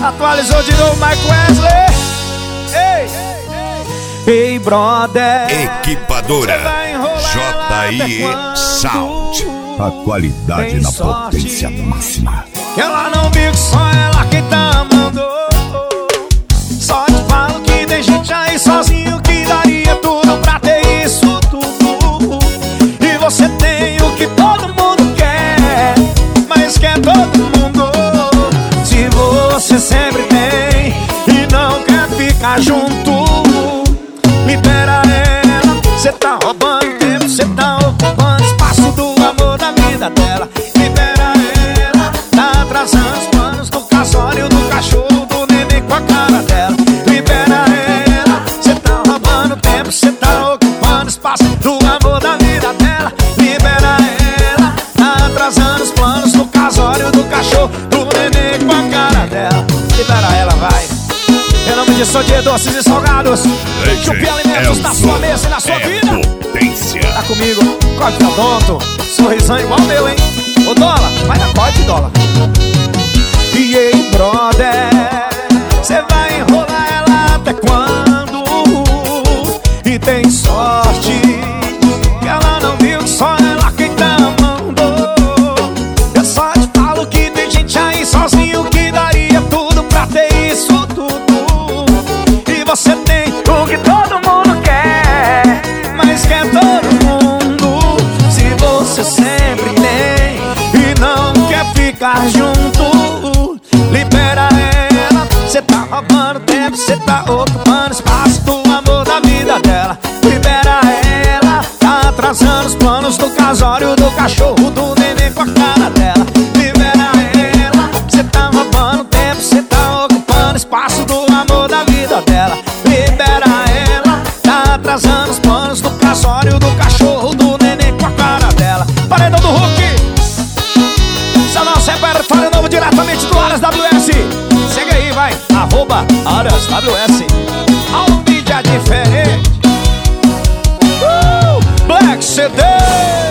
Atualizou de novo Mike Wesley. Ei, brother. Equipadora JIE Sound. A qualidade na potência máxima. Ela não viu que só ela quem tá amando. Só te falo que tem gente aí sozinho que daria tudo pra ter isso tudo. E você tem o que todo mundo quer, mas quer todo mundo. Se você sempre tem e não quer ficar junto, libera ela. Cê tá roubando tempo, cê tá ocupando espaço do amor da vida dela. Libera ela, tá atrasando os planos do casório, do cachorro, do neném com a cara dela. Libera ela, cê tá roubando tempo, cê tá ocupando espaço do amor da vida dela. Libera ela, tá atrasando os planos do casório, do cachorro, do neném com a cara dela. Libera ela, vai. Em nome de Sodier Doces e Salgados, Chupi Alimentos na sua mesa e na sua vida. Potência. Tá comigo, corte odonto, sorrisão igual o meu, hein? Ô dólar, vai na corte, dólar. E aí, brother, cê vai enrolar ela até quando? E tem sorte que ela não viu que só ela quem tá amando. Eu só te falo que tem gente aí sozinho que daria tudo pra ter isso tudo. E você tem o que todo mundo quer, mas quer todo mundo. Se você sempre tem e não quer ficar junto, libera ela. Cê tá roubando tempo, cê tá ocupando espaço do amor da vida dela. Libera ela, tá atrasando os planos do casório, do cachorro, do neném com a cara dela. Libera ela, cê tá roubando tempo, cê tá ocupando espaço do amor da vida dela. Libera ela, tá atrasando os planos do casório, do cachorro, do neném com a cara dela. Paredão do Hulk, Salão Separa, fala novo diretamente do Aras WS. Segue aí, vai, @Aras WS. Ao mídia diferente, Black CD.